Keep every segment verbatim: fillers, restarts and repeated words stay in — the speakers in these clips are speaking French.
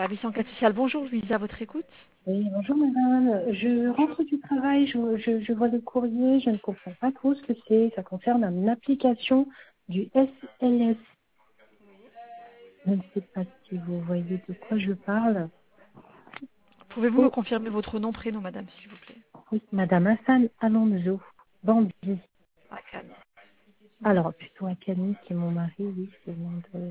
service enquête sociale. Bonjour, Louise, à votre écoute. Oui, bonjour madame. Je rentre du travail, je, je, je vois le courrier, je ne comprends pas trop ce que c'est. Ça concerne une application du S L S. Je ne sais pas si vous voyez de quoi je parle. Pouvez-vous me Oh, confirmer votre nom, prénom, madame, s'il vous plaît? oui, madame Hassan Alonso, Bambi. Akan. Alors, plutôt Akani, qui est mon mari, oui, c'est le nom de...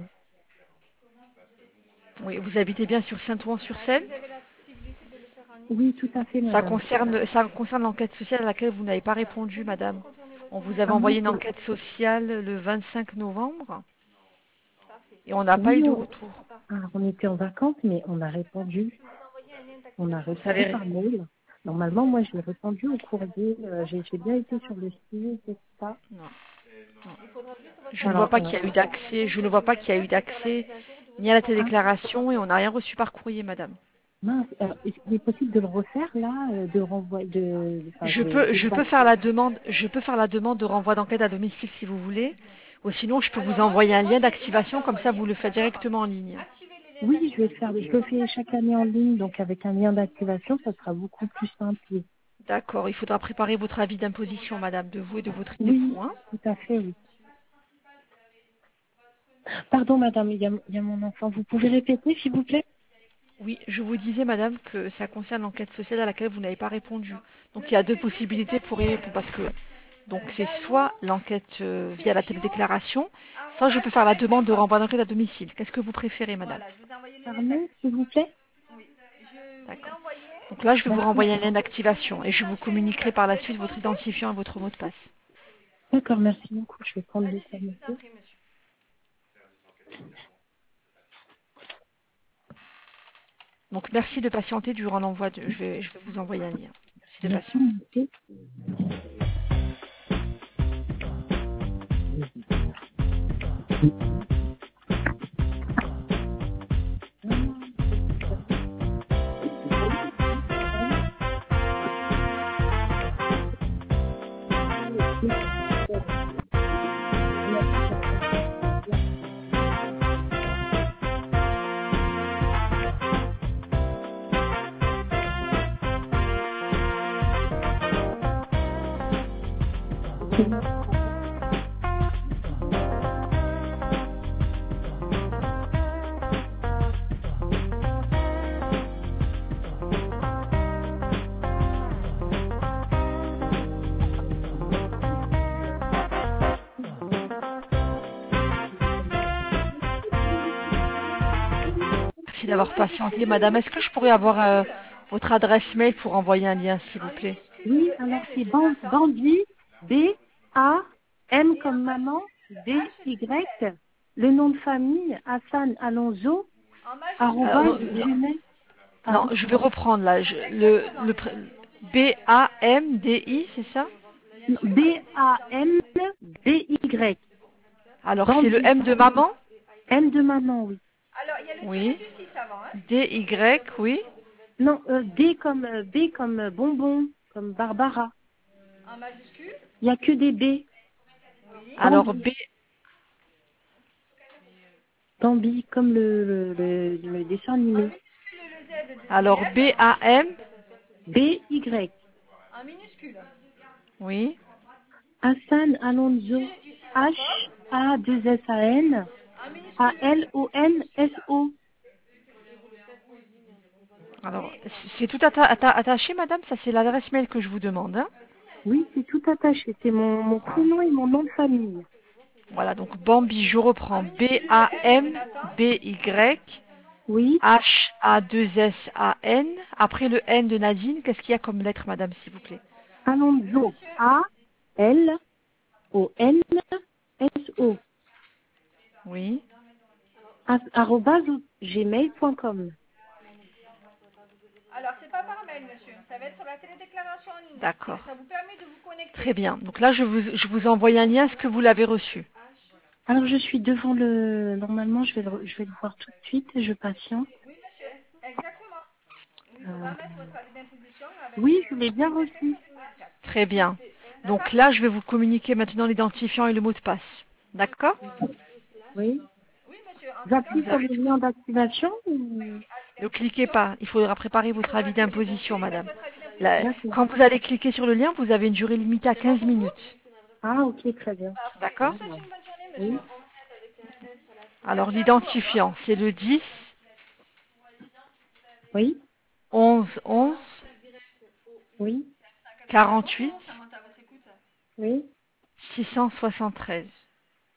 Oui, vous habitez bien sur Saint-Ouen-sur-Seine. Oui, tout à fait, Ça madame. concerne, ça concerne l'enquête sociale à laquelle vous n'avez pas répondu, madame. On vous avait Ah non, envoyé une c'est- enquête sociale le vingt-cinq novembre et on n'a pas eu oui, de on... retour. ah, on était en vacances, mais on a répondu. On a Vous répondu savez, par mail. Normalement, moi, j'ai répondu au courrier. euh, j'ai j'ai bien été sur le site et tout ça. non, non. Je ne vois Alors, pas euh, qu'il y a eu d'accès, je ne vois pas qu'il y a eu d'accès ni à la ah, téléclaration et on n'a rien reçu par courrier, madame. mince, alors, est-ce qu'il est possible de le refaire là, euh, de renvoyer, de, enfin, Je de, peux, de je peux faire passer. la demande, je peux faire la demande de renvoi d'enquête à domicile si vous voulez, ou sinon je peux vous envoyer un lien d'activation comme ça vous le faites directement en ligne. Oui, je vais le faire. Je le fais chaque année en ligne, donc avec un lien d'activation, ça sera beaucoup plus simple. Oui, D'accord, il faudra préparer votre avis d'imposition, madame, de vous et de votre oui, époux. Hein. tout à fait, oui. Pardon, madame, il y a, il y a mon enfant. Vous pouvez répéter, s'il vous plaît? Oui, je vous disais, madame, que ça concerne l'enquête sociale à laquelle vous n'avez pas répondu. Donc il y a deux possibilités pour y répondre, parce que donc c'est soit l'enquête euh, via la télédéclaration, soit je peux faire la demande de renvoi d'enquête à domicile. Qu'est-ce que vous préférez, madame? Pardon, s'il vous plaît? D'accord. Donc là, je vais vous Merci. renvoyer un lien d'activation et je vous communiquerai par la suite votre identifiant et votre mot de passe. D'accord, merci beaucoup. Je vais prendre le temps, monsieur. Donc merci de patienter durant l'envoi. De... Je, vais, je vais vous envoyer un lien. Merci de Merci, patienter. monsieur. Merci d'avoir patienté, madame. Est-ce que je pourrais avoir euh, votre adresse mail pour envoyer un lien, s'il vous plaît? Oui, alors c'est Bam- Bambi, B A M comme maman, B Y, le nom de famille, Hassan Alonso, Alors, arrobase non, non, gmail. non, Pardon. je vais reprendre là. Je- le, le pr- B A M D I, c'est ça? B A M B Y. Alors c'est le Bambi, M de maman? M de maman, oui. Oui. D Y, oui. Non, euh, D comme euh, B comme euh, bonbon, comme Barbara. Il n'y a que des B. Alors Bambi, B. Bambi, comme le, le, le, le dessin animé. Alors B A M. B Y. Oui. Hassan Alonso, H A deux S A N A L O N S O. Alors c'est tout atta- atta- attaché, madame. Ça c'est l'adresse mail que je vous demande. Hein. Oui, c'est tout attaché. C'est mon, mon prénom et mon nom de famille. Voilà, donc Bambi, je reprends. B A M B Y Oui, H A deux S A N. Après le N de Nadine, qu'est-ce qu'il y a comme lettre, madame, s'il vous plaît? Alonso, A L O N S O. Oui. arobase gmail point com. D'accord. Très bien. Donc là, je vous, je vous envoie un lien. Est-ce que vous l'avez reçu? Alors je suis devant le. Normalement, je vais le, je vais le voir tout de suite. Je patiente. Euh, Oui, je l'ai bien reçu. Très bien. Donc là, je vais vous communiquer maintenant l'identifiant et le mot de passe. D'accord? Oui. J'appuie Vous sur avez le lien d'activation ou... Ne cliquez pas. Il faudra préparer votre avis d'imposition, madame. Là, D'accord. quand vous allez cliquer sur le lien, vous avez une durée limitée à quinze minutes. Ah, ok, très bien. D'accord? Oui, Alors, l'identifiant, c'est le dix, oui, onze, onze, oui, quarante-huit, oui. six cent soixante-treize.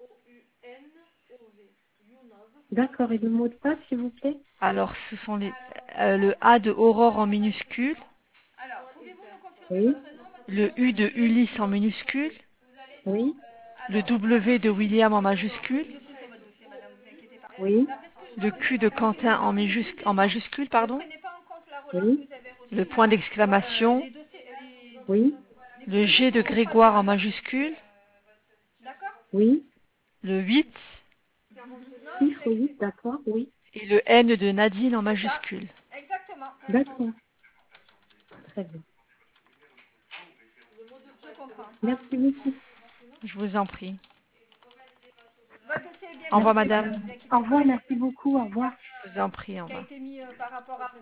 D'accord. Et le mot de passe, s'il vous plaît? Alors, ce sont les, euh, le A de Aurore en minuscule, Oui, le U de Ulysse en minuscule, oui, le W de William en majuscule, oui, le Q de Quentin en, majus- en majuscule, pardon, oui, le point d'exclamation, oui, le G de Grégoire en majuscule, oui. le huit Chiffre huit, d'accord, oui. et le N de Nadine en majuscule. D'accord. Très bien. Merci beaucoup. Je vous en prie. Au revoir, Merci. madame. Au revoir, merci beaucoup. Au revoir. Je vous en prie, au revoir.